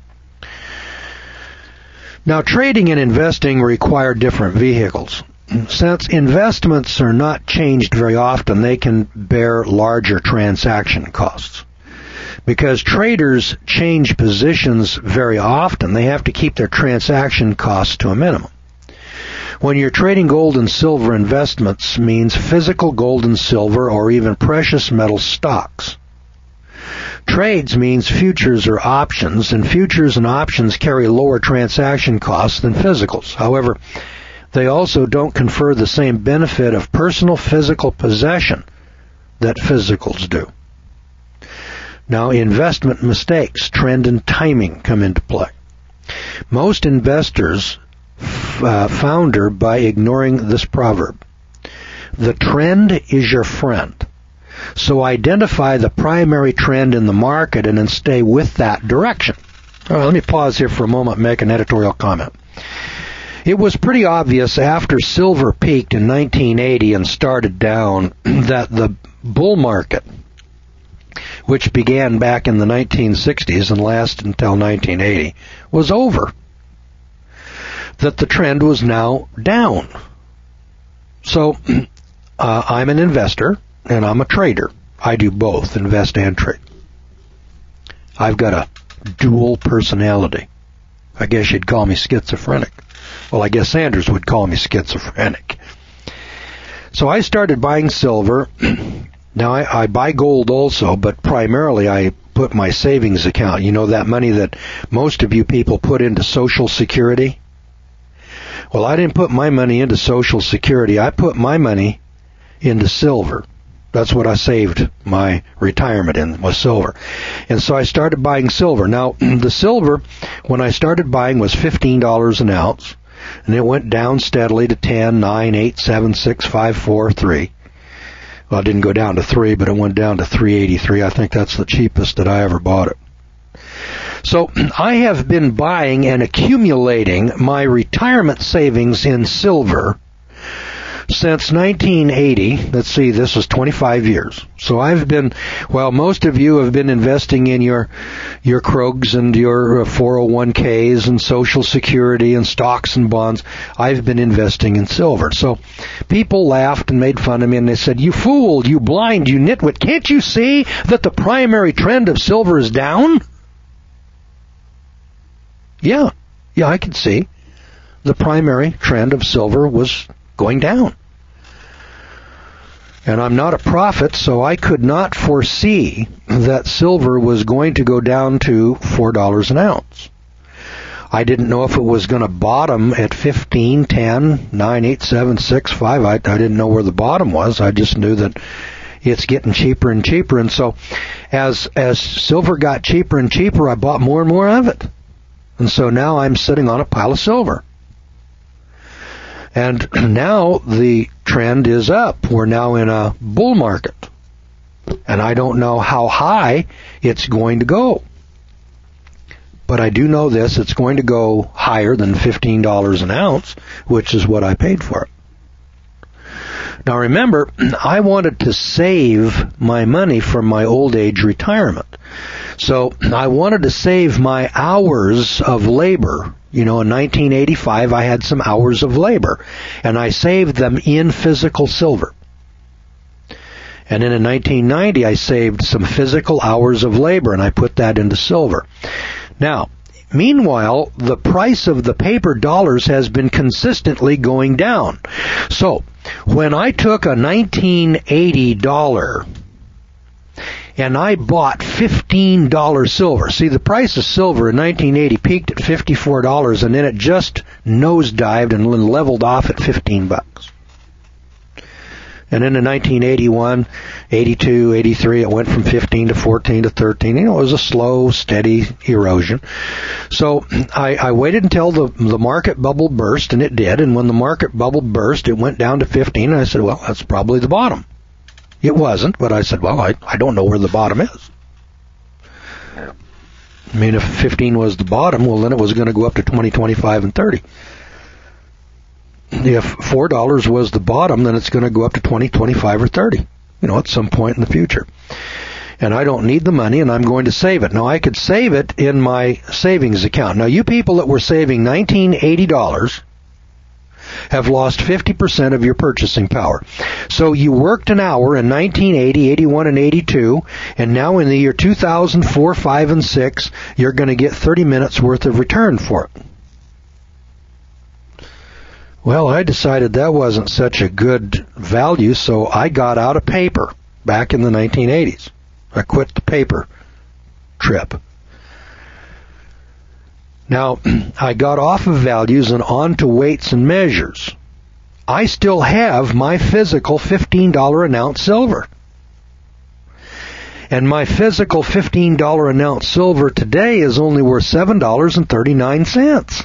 Now, trading and investing require different vehicles. Since investments are not changed very often, they can bear larger transaction costs. Because traders change positions very often, they have to keep their transaction costs to a minimum. When you're trading gold and silver, investments means physical gold and silver or even precious metal stocks. Trades means futures or options, and futures and options carry lower transaction costs than physicals. However, they also don't confer the same benefit of personal physical possession that physicals do. Now, investment mistakes, trend and timing come into play. Most investors founder by ignoring this proverb. The trend is your friend. So identify the primary trend in the market and then stay with that direction. All right, let me pause here for a moment and make an editorial comment. It was pretty obvious after silver peaked in 1980 and started down that the bull market, which began back in the 1960s and lasted until 1980, was over. That the trend was now down. So, I'm an investor and I'm a trader. I do both, invest and trade. I've got a dual personality. I guess you'd call me schizophrenic. Well, I guess Sanders would call me schizophrenic. So I started buying silver. Now, I buy gold also, but primarily I put my savings account. You know, that money that most of you people put into Social Security? Well, I didn't put my money into Social Security. I put my money into silver. That's what I saved my retirement in, was silver. And so I started buying silver. Now, the silver, when I started buying, was $15 an ounce, and it went down steadily to 10, 9, 8, 7, 6, 5, 4, 3. Well, it didn't go down to 3, but it went down to 3.83. I think that's the cheapest that I ever bought it. So I have been buying and accumulating my retirement savings in silver since 1980. Let's see, this was 25 years. So I've been, well, most of you have been investing in your Krogs and your 401ks and Social Security and stocks and bonds. I've been investing in silver. So people laughed and made fun of me, and they said, "You fool, you blind, you nitwit, can't you see that the primary trend of silver is down?" Yeah, I could see. The primary trend of silver was going down. And I'm not a prophet, so I could not foresee that silver was going to go down to $4 an ounce. I didn't know if it was going to bottom at 15, 10, 9, 8, 7, 6, 5. I didn't know where the bottom was. I just knew that it's getting cheaper and cheaper. And so as silver got cheaper and cheaper, I bought more and more of it. And so now I'm sitting on a pile of silver. And now the trend is up. We're now in a bull market. And I don't know how high it's going to go. But I do know this, it's going to go higher than $15 an ounce, which is what I paid for it. Now remember, I wanted to save my money from my old age retirement. So I wanted to save my hours of labor. You know, in 1985 I had some hours of labor, and I saved them in physical silver. And then in 1990 I saved some physical hours of labor, and I put that into silver. Now, meanwhile, the price of the paper dollars has been consistently going down. So, when I took a 1980 dollar and I bought $15 silver, see, the price of silver in 1980 peaked at $54, and then it just nosedived and leveled off at $15. And then in 1981, 82, 83, it went from 15 to 14 to 13. You know, it was a slow, steady erosion. So I waited until the market bubble burst, and it did. And when the market bubble burst, it went down to 15. And I said, well, that's probably the bottom. It wasn't, but I said, well, I don't know where the bottom is. I mean, if 15 was the bottom, well, then it was going to go up to 20, 25, and 30. If $4 was the bottom, then it's going to go up to 20, 25, or 30, you know, at some point in the future. And I don't need the money, and I'm going to save it. Now, I could save it in my savings account. Now, you people that were saving $1980 have lost 50% of your purchasing power. So you worked an hour in 1980, 81, and 82, and now in the year 2004, 5, and 6, you're going to get 30 minutes worth of return for it. Well, I decided that wasn't such a good value, so I got out of paper back in the 1980s. I quit the paper trip. Now, I got off of values and on to weights and measures. I still have my physical $15 an ounce silver. And my physical $15 an ounce silver today is only worth $7.39.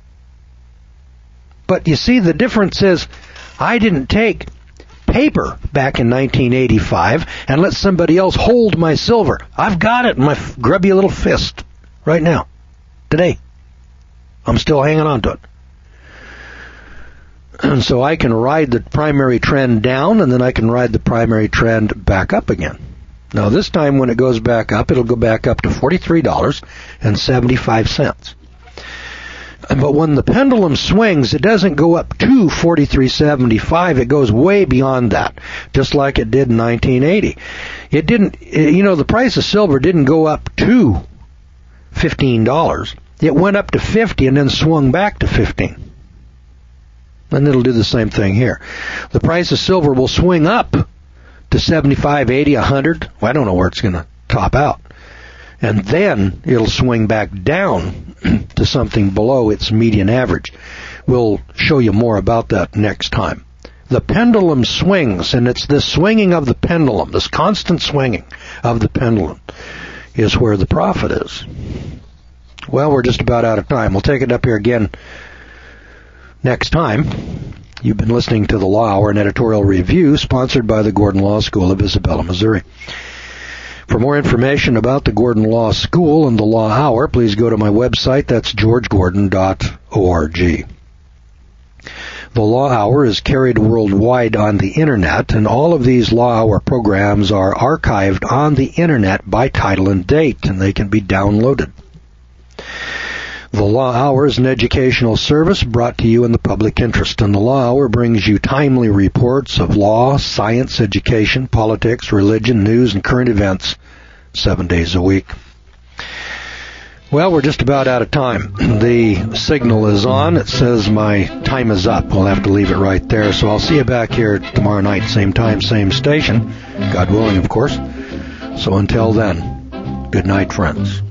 But you see, the difference is I didn't take paper back in 1985 and let somebody else hold my silver. I've got it in my grubby little fist right now, today. I'm still hanging on to it. And so I can ride the primary trend down, and then I can ride the primary trend back up again. Now this time when it goes back up, it'll go back up to $43.75. But when the pendulum swings, it doesn't go up to $43.75. It goes way beyond that, just like it did in 1980. It didn't, you know, the price of silver didn't go up to $15. It went up to $50 and then swung back to $15. And it'll do the same thing here. The price of silver will swing up to $75, $80, $100. Well, I don't know where it's going to top out. And then it'll swing back down to something below its median average. We'll show you more about that next time. The pendulum swings, and it's this swinging of the pendulum, this constant swinging of the pendulum, is where the profit is. Well, we're just about out of time. We'll take it up here again next time. You've been listening to the Law Hour, an editorial review sponsored by the Gordon Law School of Isabella, Missouri. For more information about the Gordon Law School and the Law Hour, please go to my website. That's georgegordon.org. The Law Hour is carried worldwide on the Internet, and all of these Law Hour programs are archived on the Internet by title and date, and they can be downloaded. The Law Hour is an educational service brought to you in the public interest, and the Law Hour brings you timely reports of law, science, education, politics, religion, news, and current events 7 days a week. Well, we're just about out of time. The signal is on. It says my time is up. We'll have to leave it right there. So I'll see you back here tomorrow night, same time, same station. God willing, of course. So until then, good night, friends.